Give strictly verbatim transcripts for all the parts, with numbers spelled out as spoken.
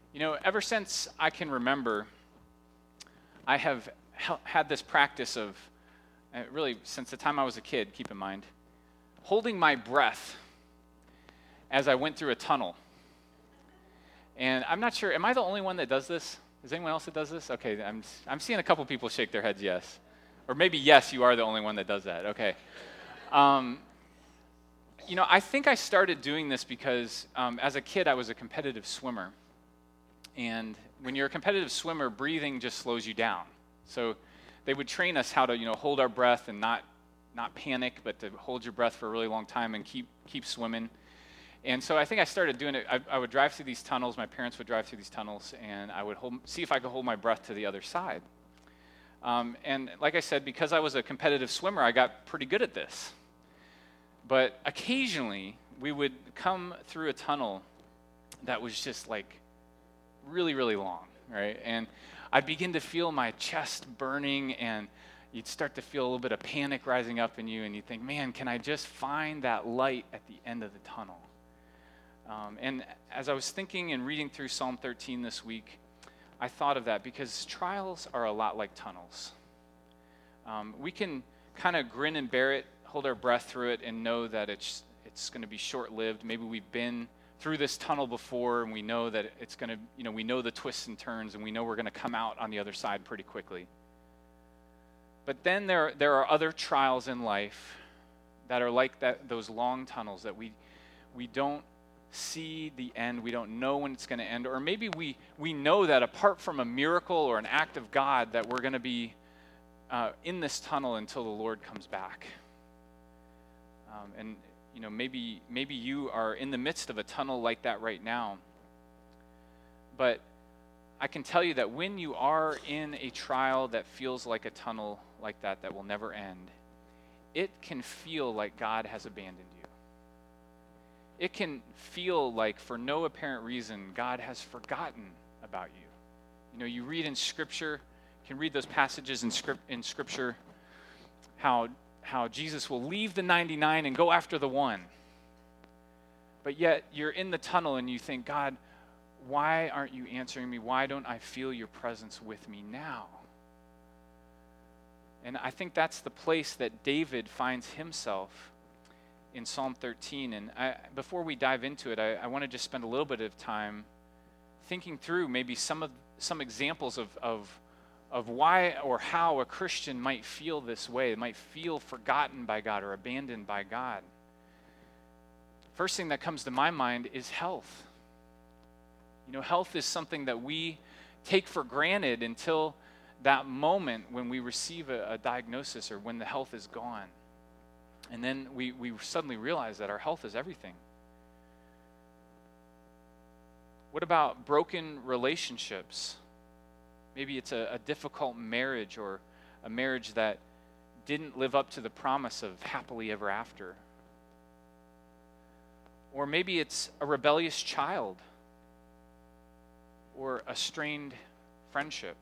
You know, ever since I can remember, I have hel- had this practice of, uh, really since the time I was a kid, keep in mind, holding my breath as I went through a tunnel. And I'm not sure, am I the only one that does this? Is anyone else that does this? Okay, I'm I'm seeing a couple people shake their heads yes. Or maybe yes, you are the only one that does that. Okay. Um, you know, I think I started doing this because um, as a kid I was a competitive swimmer. And when you're a competitive swimmer, breathing just slows you down. So they would train us how to, you know, hold our breath and not not panic, but to hold your breath for a really long time and keep keep swimming. And so I think I started doing it. I, I would drive through these tunnels. My parents would drive through these tunnels, and I would hold, see if I could hold my breath to the other side. Um, and like I said, because I was a competitive swimmer, I got pretty good at this. But occasionally, we would come through a tunnel that was just like really, really long, right? And I'd begin to feel my chest burning, and you'd start to feel a little bit of panic rising up in you, and you think, man, can I just find that light at the end of the tunnel? Um, and as I was thinking and reading through Psalm thirteen this week, I thought of that because trials are a lot like tunnels. Um, we can kind of grin and bear it, hold our breath through it, and know that it's it's going to be short-lived. Maybe we've been through this tunnel before, and we know that it's going to, you know, we know the twists and turns, and we know we're going to come out on the other side pretty quickly. But then there there are other trials in life that are like that those long tunnels that we we don't see the end, we don't know when it's going to end, or maybe we we know that apart from a miracle or an act of God that we're going to be uh, in this tunnel until the Lord comes back. Um, and you know, maybe maybe you are in the midst of a tunnel like that right now. But I can tell you that when you are in a trial that feels like a tunnel like that that will never end, it can feel like God has abandoned you. It can feel like, for no apparent reason, God has forgotten about you. You know, you read in Scripture, you can read those passages in, script, in Scripture, how, how Jesus will leave the ninety-nine and go after the one. But yet, you're in the tunnel and you think, God, why aren't you answering me? Why don't I feel your presence with me now? And I think that's the place that David finds himself in Psalm thirteen. And I, before we dive into it, I, I want to just spend a little bit of time thinking through maybe some of some examples of, of, of why or how a Christian might feel this way, might feel forgotten by God or abandoned by God. First thing that comes to my mind is health. You know, health is something that we take for granted until that moment when we receive a, a diagnosis or when the health is gone. And then we, we suddenly realize that our health is everything. What about broken relationships? Maybe it's a, a difficult marriage or a marriage that didn't live up to the promise of happily ever after. Or maybe it's a rebellious child or a strained friendship.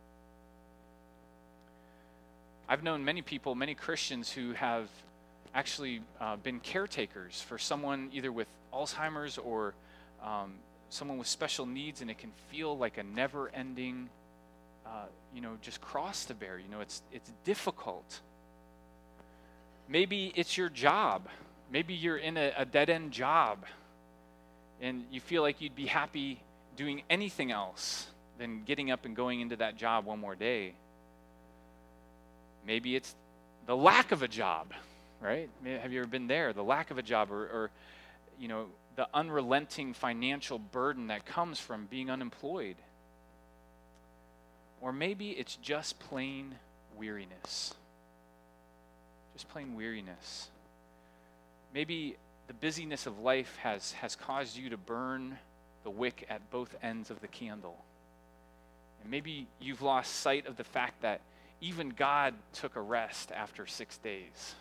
I've known many people, many Christians who have actually uh, been caretakers for someone either with Alzheimer's or um, someone with special needs, and it can feel like a never-ending, uh, you know, just cross to bear. You know, it's it's difficult. Maybe it's your job. Maybe you're in a, a dead-end job, and you feel like you'd be happy doing anything else than getting up and going into that job one more day. Maybe it's the lack of a job. Right? Have you ever been there? The lack of a job or, or, you know, the unrelenting financial burden that comes from being unemployed. Or maybe it's just plain weariness. Just plain weariness. Maybe the busyness of life has, has caused you to burn the wick at both ends of the candle. And maybe you've lost sight of the fact that even God took a rest after six days.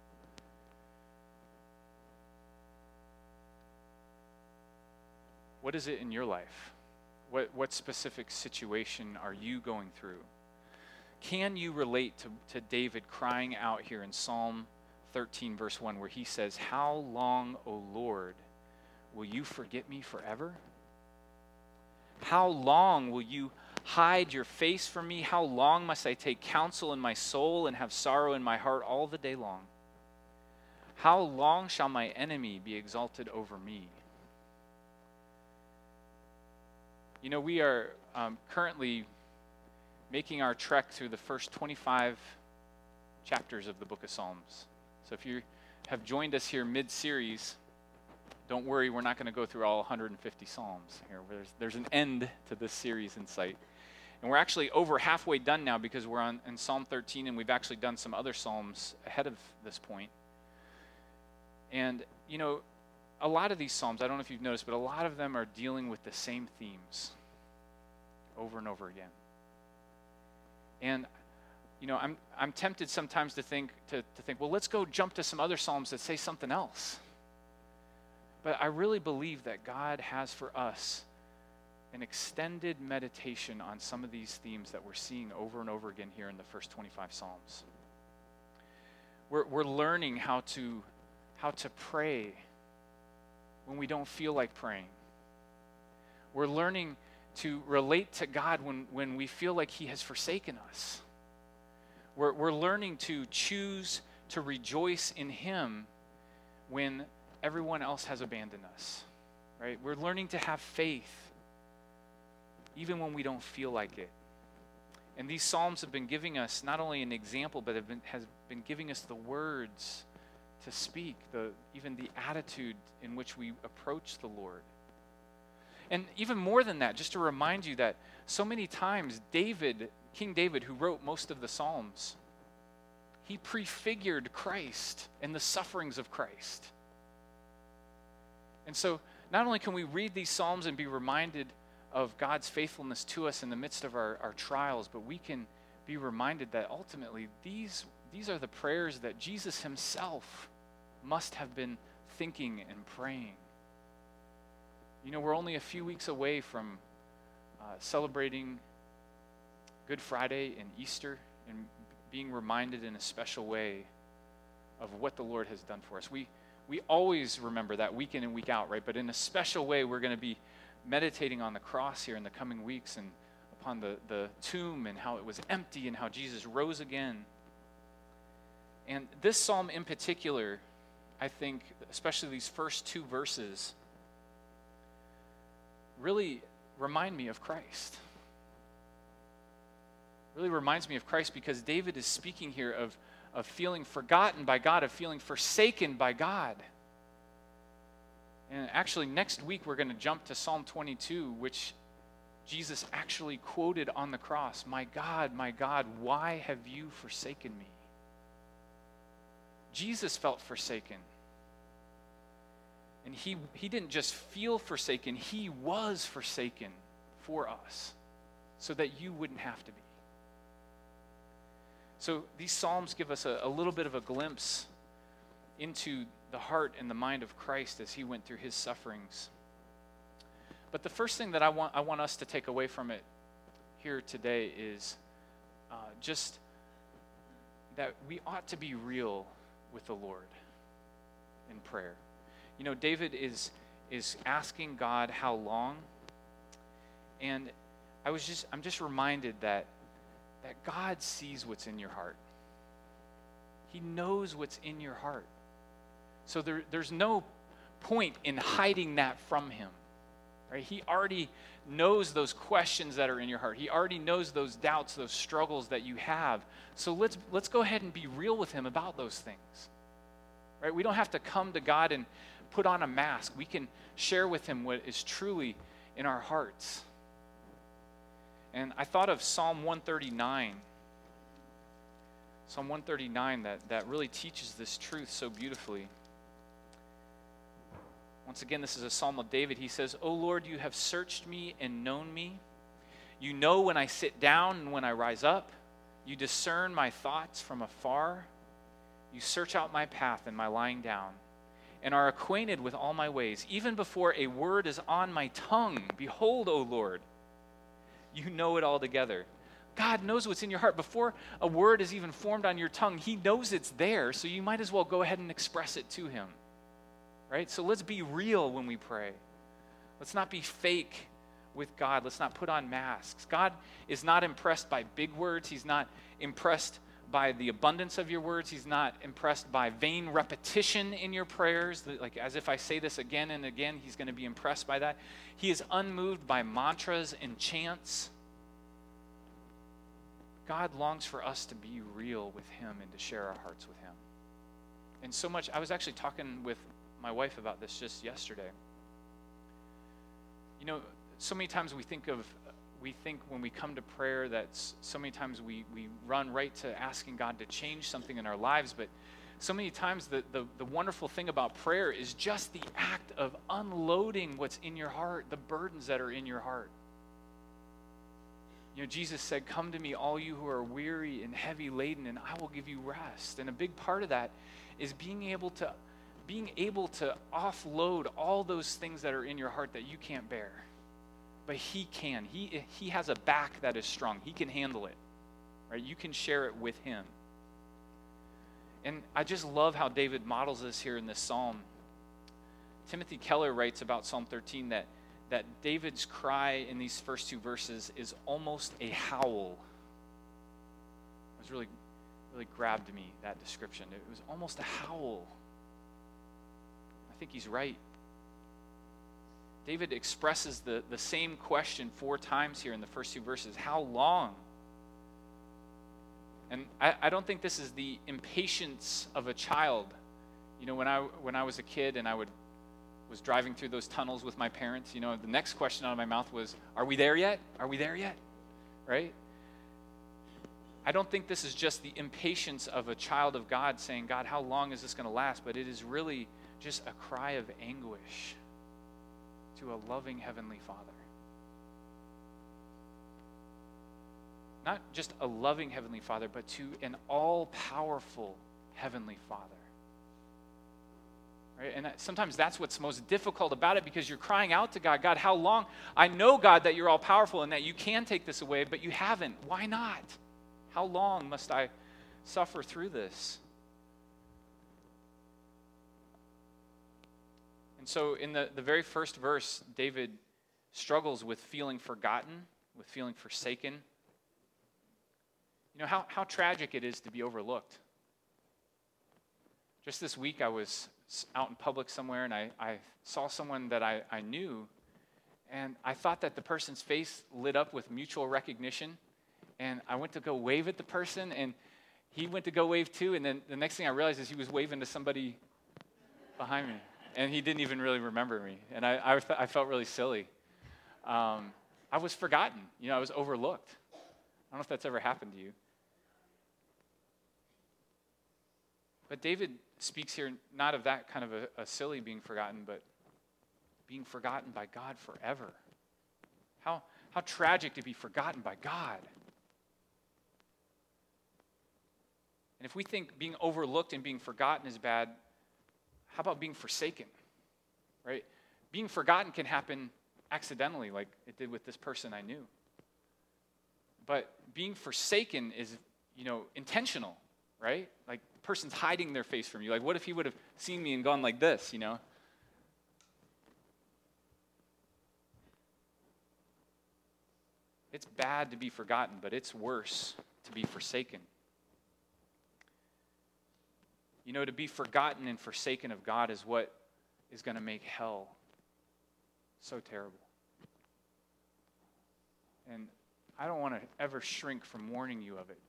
What is it in your life? What what specific situation are you going through? Can you relate to, to David crying out here in Psalm thirteen, verse one, where he says, "How long, O Lord, will you forget me forever? How long will you hide your face from me? How long must I take counsel in my soul and have sorrow in my heart all the day long? How long shall my enemy be exalted over me? You know, we are um, currently making our trek through the first twenty-five chapters of the book of Psalms. So if you have joined us here mid-series, don't worry, we're not going to go through all one hundred fifty Psalms here. There's, there's an end to this series in sight. And we're actually over halfway done now because we're on in Psalm thirteen, and we've actually done some other Psalms ahead of this point. And, you know, a lot of these Psalms, I don't know if you've noticed, but a lot of them are dealing with the same themes over and over again. And, you know, I'm I'm tempted sometimes to think, to, to think, well, let's go jump to some other Psalms that say something else. But I really believe that God has for us an extended meditation on some of these themes that we're seeing over and over again here in the first twenty-five Psalms. We're we're learning how to how to pray when we don't feel like praying. We're learning to relate to God when, when we feel like he has forsaken us. We're we're learning to choose to rejoice in him when everyone else has abandoned us, right? We're learning to have faith even when we don't feel like it. And these Psalms have been giving us not only an example, but have been, has been giving us the words to speak, the even the attitude in which we approach the Lord. And even more than that, just to remind you that so many times David, King David, who wrote most of the Psalms, he prefigured Christ and the sufferings of Christ. And so not only can we read these Psalms and be reminded of God's faithfulness to us in the midst of our, our trials, but we can be reminded that ultimately these, these are the prayers that Jesus himself must have been thinking and praying. You know, we're only a few weeks away from uh, celebrating Good Friday and Easter and being reminded in a special way of what the Lord has done for us. We We always remember that week in and week out, right? But in a special way, we're going to be meditating on the cross here in the coming weeks and upon the, the tomb and how it was empty and how Jesus rose again. And this psalm in particular, I think, especially these first two verses, really remind me of Christ. Really reminds me of Christ because David is speaking here of of feeling forgotten by God, of feeling forsaken by God. And actually, next week we're going to jump to Psalm twenty-two, which Jesus actually quoted on the cross. My God, my God, why have you forsaken me? Jesus felt forsaken. And he, he didn't just feel forsaken, he was forsaken for us so that you wouldn't have to be. So these Psalms give us a, a little bit of a glimpse into the heart and the mind of Christ as he went through his sufferings. But the first thing that I want I want us to take away from it here today is uh, just that we ought to be real with the Lord in prayer. You know, David is is asking God how long, and I was just I'm just reminded that that God sees what's in your heart. He knows what's in your heart. So there, there's no point in hiding that from him. Right? He already knows those questions that are in your heart. He already knows those doubts, those struggles that you have. So let's let's go ahead and be real with him about those things. Right? We don't have to come to God and put on a mask. We can share with him what is truly in our hearts. And I thought of Psalm one thirty-nine. Psalm one thirty-nine that, that really teaches this truth so beautifully. Once again, this is a psalm of David. He says, O Lord, you have searched me and known me. You know when I sit down and when I rise up. You discern my thoughts from afar. You search out my path and my lying down, and are acquainted with all my ways. Even before a word is on my tongue, behold, O Lord, you know it all together. God knows what's in your heart. Before a word is even formed on your tongue, he knows it's there, so you might as well go ahead and express it to him. Right? So let's be real when we pray. Let's not be fake with God. Let's not put on masks. God is not impressed by big words. He's not impressed by the abundance of your words. He's not impressed by vain repetition in your prayers, like as if I say this again and again, he's going to be impressed by that. He is unmoved by mantras and chants. God longs for us to be real with him and to share our hearts with him. And so much, I was actually talking with my wife about this just yesterday. You know, so many times we think of, we think when we come to prayer that so many times we, we run right to asking God to change something in our lives, but so many times the, the, the wonderful thing about prayer is just the act of unloading what's in your heart, the burdens that are in your heart. You know, Jesus said, "Come to me, all you who are weary and heavy laden, and I will give you rest." And a big part of that is being able to being able to offload all those things that are in your heart that you can't bear. But he can. He he has a back that is strong. He can handle it. Right? You can share it with him. And I just love how David models this here in this psalm. Timothy Keller writes about Psalm thirteen that that David's cry in these first two verses is almost a howl. It was really, really grabbed me, that description. It was almost a howl. I think he's right. David expresses the, the same question four times here in the first two verses. How long? And I, I don't think this is the impatience of a child. You know, when I when I was a kid and I would was driving through those tunnels with my parents, you know, the next question out of my mouth was, are we there yet? Are we there yet? Right? I don't think this is just the impatience of a child of God saying, God, how long is this going to last? But it is really just a cry of anguish to a loving Heavenly Father. Not just a loving Heavenly Father, but to an all-powerful Heavenly Father. Right? And that, sometimes that's what's most difficult about it, because you're crying out to God, God, how long? I know, God, that you're all-powerful and that you can take this away, but you haven't. Why not? How long must I suffer through this? And so in the, the very first verse, David struggles with feeling forgotten, with feeling forsaken. You know, how, how tragic it is to be overlooked. Just this week, I was out in public somewhere, and I, I saw someone that I, I knew, and I thought that the person's face lit up with mutual recognition, and I went to go wave at the person, and he went to go wave too, and then the next thing I realized is he was waving to somebody behind me, and he didn't even really remember me, and I, I, I felt really silly. Um, I was forgotten. You know, I was overlooked. I don't know if that's ever happened to you. But David speaks here not of that kind of a, a silly being forgotten, but being forgotten by God forever. How, how tragic to be forgotten by God. And if we think being overlooked and being forgotten is bad, how about being forsaken? Right? Being forgotten can happen accidentally, like it did with this person I knew. But being forsaken is, you know, intentional, right? Like, the person's hiding their face from you. Like, what if he would have seen me and gone like this, you know? It's bad to be forgotten, but it's worse to be forsaken. You know, to be forgotten and forsaken of God is what is going to make hell so terrible. And I don't want to ever shrink from warning you of it.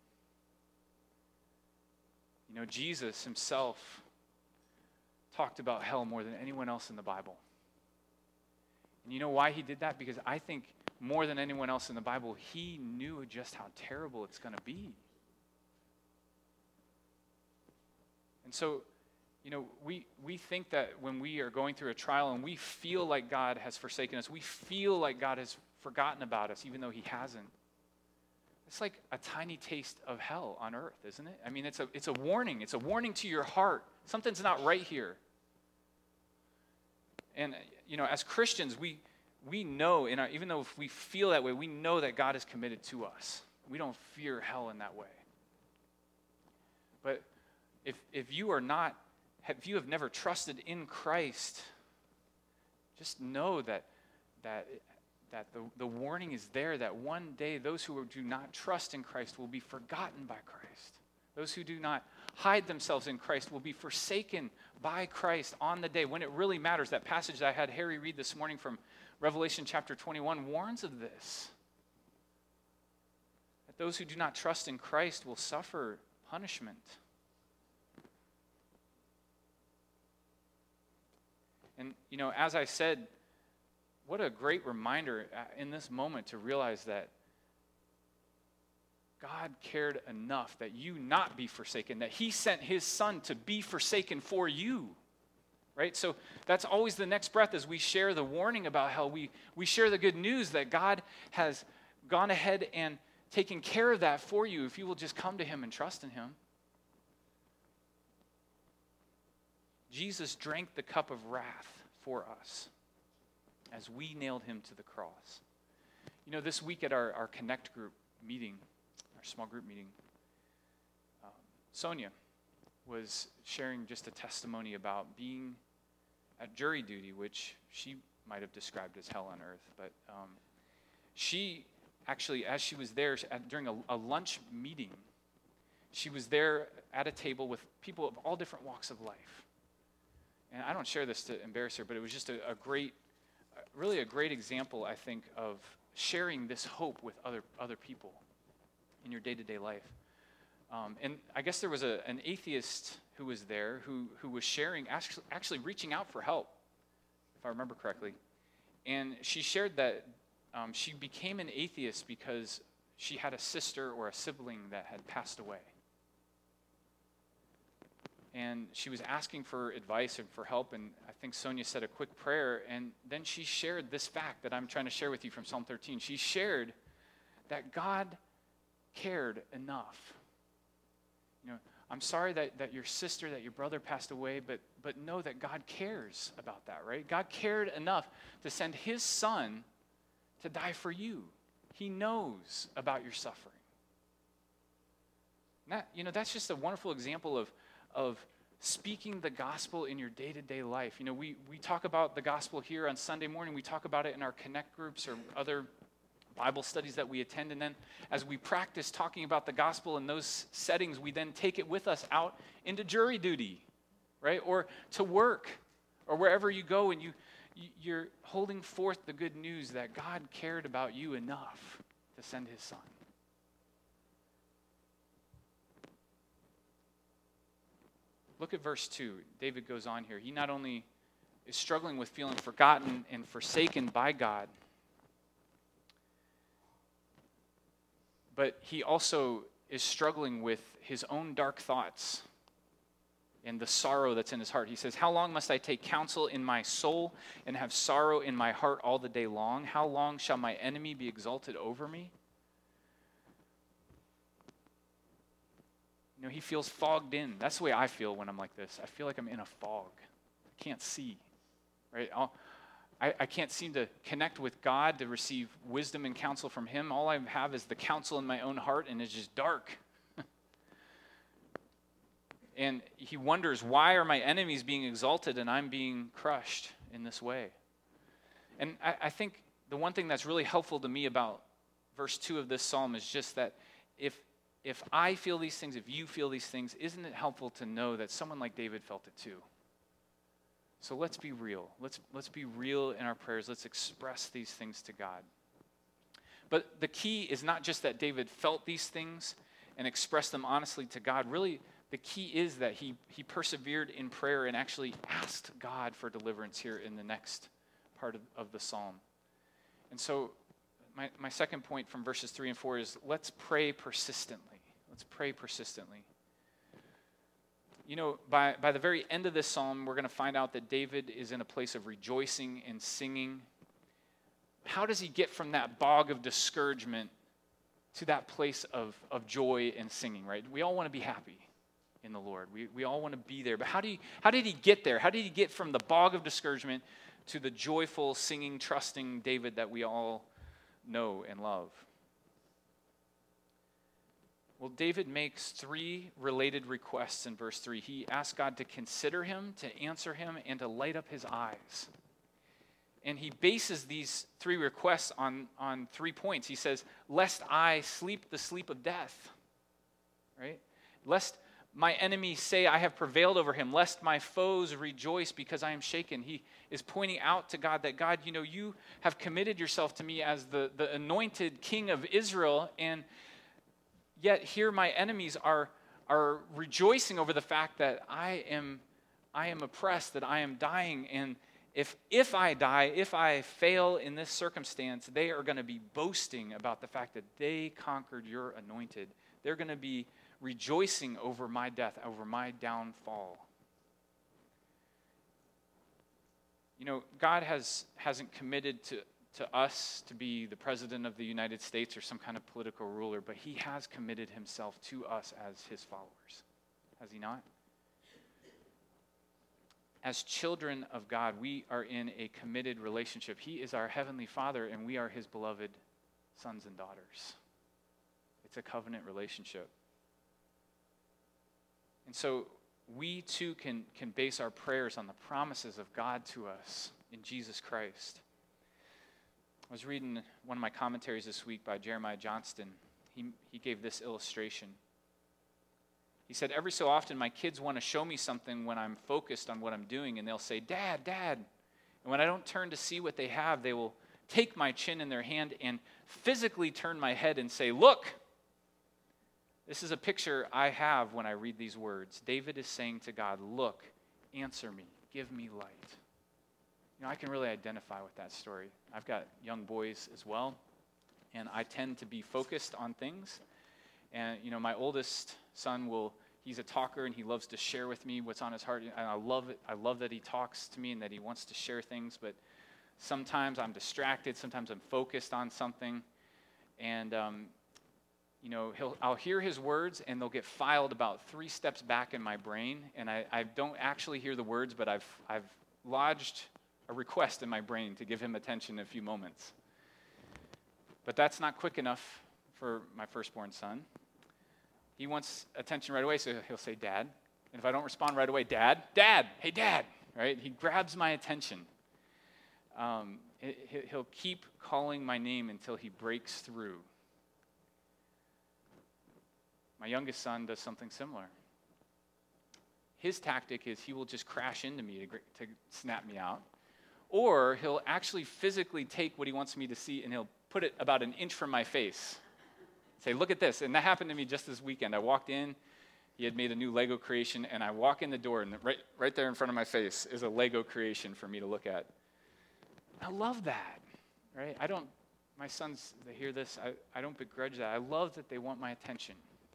You know, Jesus himself talked about hell more than anyone else in the Bible. And you know why he did that? Because I think more than anyone else in the Bible, he knew just how terrible it's going to be. And so, you know, we, we think that when we are going through a trial and we feel like God has forsaken us, we feel like God has forgotten about us, even though he hasn't. It's like a tiny taste of hell on earth, isn't it? I mean, it's a it's a warning. It's a warning to your heart. Something's not right here. And, you know, as Christians, we we know, in our, even though if we feel that way, we know that God is committed to us. We don't fear hell in that way. But if if you are not, if you have never trusted in Christ, just know that that that the, the warning is there that one day those who do not trust in Christ will be forgotten by Christ. Those who do not hide themselves in Christ will be forsaken by Christ on the day when it really matters. That passage that I had Harry read this morning from Revelation chapter twenty-one warns of this. That those who do not trust in Christ will suffer punishment. And, you know, as I said, what a great reminder in this moment to realize that God cared enough that you not be forsaken, that he sent his son to be forsaken for you, right? So that's always the next breath as we share the warning about hell. We, we share the good news that God has gone ahead and taken care of that for you if you will just come to him and trust in him. Jesus drank the cup of wrath for us as we nailed him to the cross. You know, this week at our, our Connect group meeting, our small group meeting, um, Sonia was sharing just a testimony about being at jury duty, which she might have described as hell on earth. But um, she actually, as she was there at, during a, a lunch meeting, she was there at a table with people of all different walks of life. And I don't share this to embarrass her, but it was just a, a great, really a great example, I think, of sharing this hope with other other people in your day-to-day life. Um, and I guess there was a, an atheist who was there who, who was sharing, actually, actually reaching out for help, if I remember correctly. And she shared that um, she became an atheist because she had a sister or a sibling that had passed away. And she was asking for advice and for help, and I think Sonia said a quick prayer, and then she shared this fact that I'm trying to share with you from Psalm thirteen. She shared that God cared enough. You know, I'm sorry that, that your sister, that your brother passed away, but but know that God cares about that, right? God cared enough to send his son to die for you. He knows about your suffering. And that, you know, that's just a wonderful example of of speaking the gospel in your day-to-day life. You know, we, we talk about the gospel here on Sunday morning. We talk about it in our Connect groups or other Bible studies that we attend. And then as we practice talking about the gospel in those settings, we then take it with us out into jury duty, right? Or to work, or wherever you go, and you, you're holding forth the good news that God cared about you enough to send his son. Look at verse two. David goes on here. He not only is struggling with feeling forgotten and forsaken by God, but he also is struggling with his own dark thoughts and the sorrow that's in his heart. He says, "How long must I take counsel in my soul and have sorrow in my heart all the day long? How long shall my enemy be exalted over me?" You know, he feels fogged in. That's the way I feel when I'm like this. I feel like I'm in a fog. I can't see, right? I'll, I, I can't seem to connect with God to receive wisdom and counsel from him. All I have is the counsel in my own heart, and it's just dark. And he wonders, why are my enemies being exalted and I'm being crushed in this way? And I, I think the one thing that's really helpful to me about verse two of this psalm is just that if If I feel these things, if you feel these things, isn't it helpful to know that someone like David felt it too? So let's be real. Let's, let's be real in our prayers. Let's express these things to God. But the key is not just that David felt these things and expressed them honestly to God. Really, the key is that he, he persevered in prayer and actually asked God for deliverance here in the next part of, of the psalm. And so My, my second point from verses three and four is let's pray persistently. Let's pray persistently. You know, by, by the very end of this psalm, we're going to find out that David is in a place of rejoicing and singing. How does he get from that bog of discouragement to that place of, of joy and singing, right? We all want to be happy in the Lord. We, we all want to be there. But how, do you, how did he get there? How did he get from the bog of discouragement to the joyful, singing, trusting David that we all know and love? Well, David makes three related requests in verse three. He asks God to consider him, to answer him, and to light up his eyes. And he bases these three requests on, on three points. He says, lest I sleep the sleep of death, right? Lest my enemies say I have prevailed over him, lest my foes rejoice because I am shaken. He is pointing out to God that, God, you know, you have committed yourself to me as the, the anointed king of Israel, and yet here my enemies are, are rejoicing over the fact that I am, I am oppressed, that I am dying, and If if I die, if I fail in this circumstance, they are going to be boasting about the fact that they conquered your anointed. They're going to be rejoicing over my death, over my downfall. You know, God has, hasn't committed to, to us to be the president of the United States or some kind of political ruler, but he has committed himself to us as his followers. Has he not? As children of God, we are in a committed relationship. He is our heavenly Father, and we are his beloved sons and daughters. It's a covenant relationship. And so we too can, can base our prayers on the promises of God to us in Jesus Christ. I was reading one of my commentaries this week by Jeremiah Johnston. He, he gave this illustration. He said, every so often my kids want to show me something when I'm focused on what I'm doing, and they'll say, Dad, Dad. And when I don't turn to see what they have, they will take my chin in their hand and physically turn my head and say, look. This is a picture I have when I read these words. David is saying to God, look, answer me, give me light. You know, I can really identify with that story. I've got young boys as well, and I tend to be focused on things. And, you know, my oldest son will, he's a talker, and he loves to share with me what's on his heart. And I love it. I love that he talks to me and that he wants to share things. But sometimes I'm distracted. Sometimes I'm focused on something. And, um, you know, he'll, I'll hear his words, and they'll get filed about three steps back in my brain. And I, I don't actually hear the words, but I've, I've lodged a request in my brain to give him attention in a few moments. But that's not quick enough for my firstborn son. He wants attention right away, so he'll say, Dad. And if I don't respond right away, Dad, Dad, hey, Dad, right? He grabs my attention. Um, he'll keep calling my name until he breaks through. My youngest son does something similar. His tactic is he will just crash into me to, to snap me out. Or he'll actually physically take what he wants me to see, and he'll put it about an inch from my face. Say, look at this. And that happened to me just this weekend. I walked in, he had made a new Lego creation, and I walk in the door, and right, right there in front of my face is a Lego creation for me to look at. I love that, right? I don't, my sons, they hear this, I, I don't begrudge that. I love that they want my attention.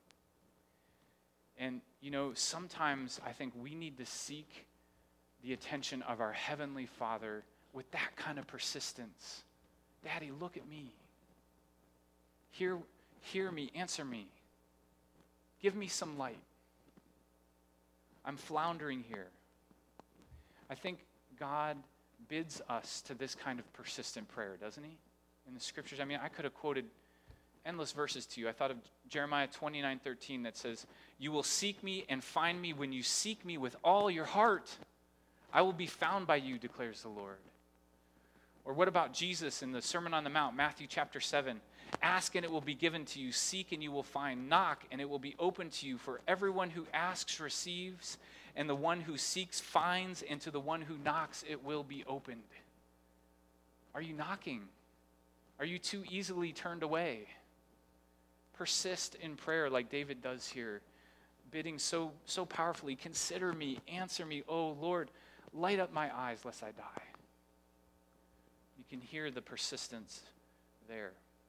And, you know, sometimes I think we need to seek the attention of our Heavenly Father with that kind of persistence. Daddy, look at me. Hear Hear me, answer me. Give me some light. I'm floundering here. I think God bids us to this kind of persistent prayer, doesn't he? In the scriptures, I mean, I could have quoted endless verses to you. I thought of Jeremiah twenty-nine thirteen that says, you will seek me and find me when you seek me with all your heart. I will be found by you, declares the Lord. Or what about Jesus in the Sermon on the Mount, Matthew chapter seven? Ask and it will be given to you. Seek and you will find. Knock and it will be open to you. For everyone who asks receives, and the one who seeks finds, and to the one who knocks it will be opened. Are you knocking? Are you too easily turned away? Persist in prayer like David does here, bidding so, so powerfully, consider me, answer me, oh Lord, light up my eyes lest I die. You can hear the persistence there.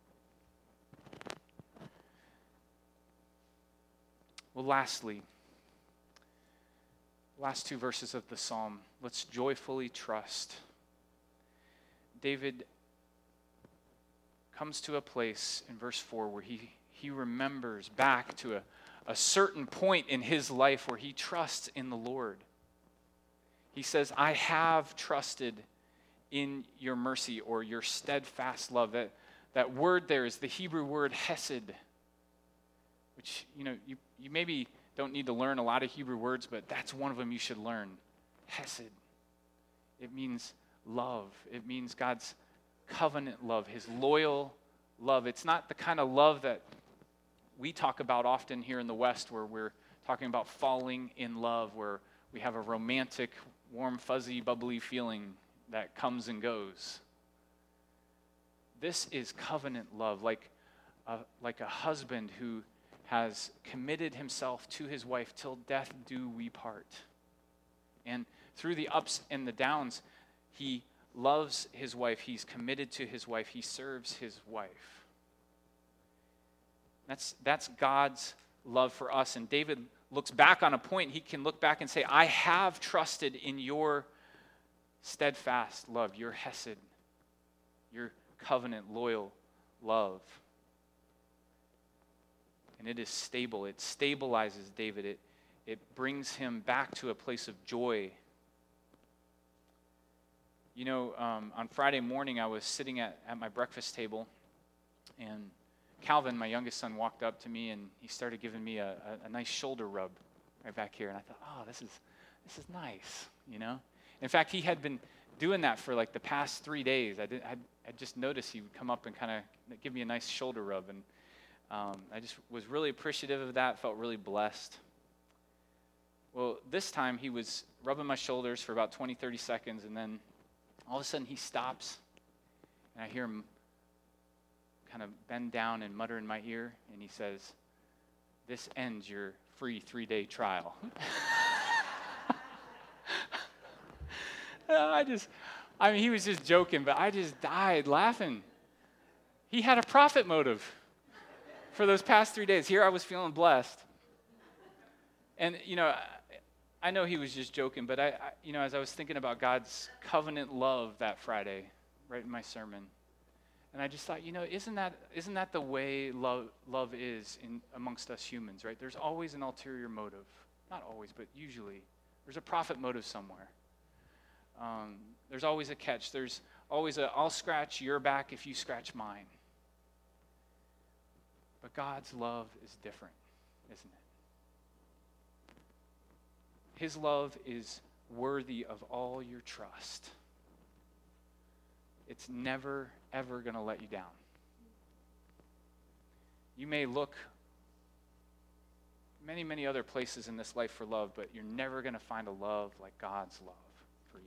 Well, lastly, last two verses of the psalm, let's joyfully trust. David comes to a place in verse four where he, he remembers back to a, a certain point in his life where he trusts in the Lord. He says, I have trusted in your mercy or your steadfast love. That, that word there is the Hebrew word hesed, which, you know, you, you maybe don't need to learn a lot of Hebrew words, but that's one of them you should learn. Hesed. It means love. It means God's covenant love, his loyal love. It's not the kind of love that we talk about often here in the West, where we're talking about falling in love, where we have a romantic, warm, fuzzy, bubbly feeling that comes and goes. This is covenant love, like a, like a husband who has committed himself to his wife till death do we part. And through the ups and the downs, he loves his wife. He's committed to his wife. He serves his wife. That's, that's God's love for us. And David looks back on a point. He can look back and say, I have trusted in your steadfast love, your hesed, your covenant, loyal love. And it is stable. It stabilizes David. It, it brings him back to a place of joy. You know, um, on Friday morning, I was sitting at, at my breakfast table, and Calvin, my youngest son, walked up to me, and he started giving me a, a, a nice shoulder rub right back here. And I thought, oh, this is this is nice, you know? In fact, he had been doing that for like the past three days. I, did, I, I just noticed he would come up and kind of give me a nice shoulder rub, and um, I just was really appreciative of that, felt really blessed. Well, this time he was rubbing my shoulders for about twenty, thirty seconds, and then all of a sudden he stops, and I hear him kind of bend down and mutter in my ear, and he says, "This ends your free three-day trial." I just, I mean, he was just joking, but I just died laughing. He had a profit motive for those past three days. Here I was feeling blessed. And, you know, I know he was just joking, but, I, I, you know, as I was thinking about God's covenant love that Friday, right in my sermon, and I just thought, you know, isn't that isn't that the way love love is in amongst us humans, right? There's always an ulterior motive. Not always, but usually. There's a profit motive somewhere. Um, there's always a catch. There's always a, I'll scratch your back if you scratch mine. But God's love is different, isn't it? His love is worthy of all your trust. It's never, ever going to let you down. You may look many, many other places in this life for love, but you're never going to find a love like God's love for you.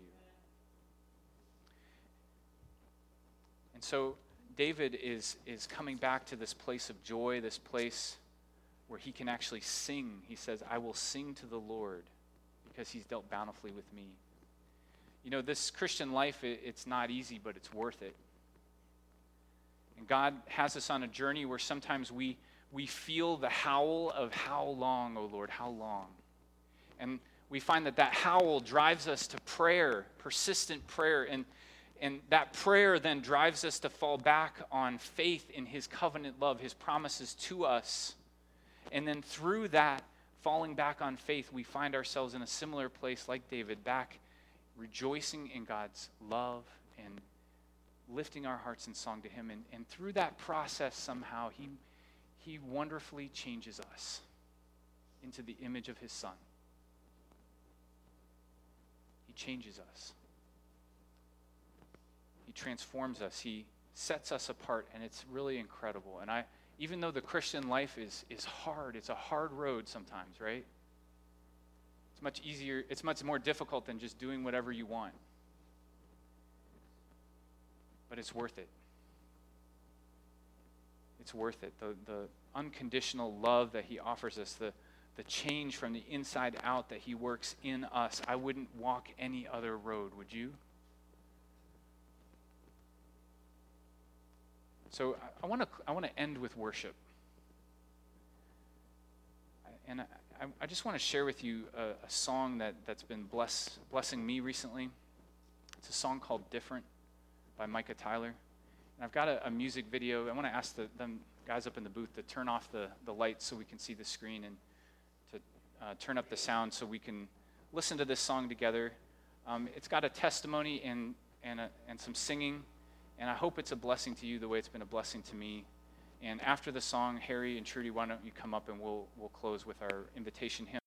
And so David is, is coming back to this place of joy, this place where he can actually sing. He says, I will sing to the Lord because he's dealt bountifully with me. You know, this Christian life, it, it's not easy, but it's worth it. And God has us on a journey where sometimes we we feel the howl of how long, oh Lord, how long? And we find that that howl drives us to prayer, persistent prayer, and and that prayer then drives us to fall back on faith in his covenant love, his promises to us. And then through that, falling back on faith, we find ourselves in a similar place like David, back rejoicing in God's love and lifting our hearts in song to him. And, and through that process, somehow, he, he wonderfully changes us into the image of his Son. He changes us. He transforms us. He sets us apart, and it's really incredible. And I, even though the Christian life is, is hard, it's a hard road sometimes, right? It's much easier, it's much more difficult than just doing whatever you want. But it's worth it. It's worth it. The, the unconditional love that he offers us, the, the change from the inside out that he works in us. I wouldn't walk any other road, would you? So I want to I want to end with worship. And I, I just want to share with you a, a song that, that's been bless, blessing me recently. It's a song called Different by Micah Tyler. And I've got a, a music video. I want to ask the them guys up in the booth to turn off the, the lights so we can see the screen, and to uh, turn up the sound so we can listen to this song together. Um, it's got a testimony and, and, a, and some singing. And I hope it's a blessing to you the way it's been a blessing to me. And after the song, Harry and Trudy, why don't you come up and we'll we'll close with our invitation hymn.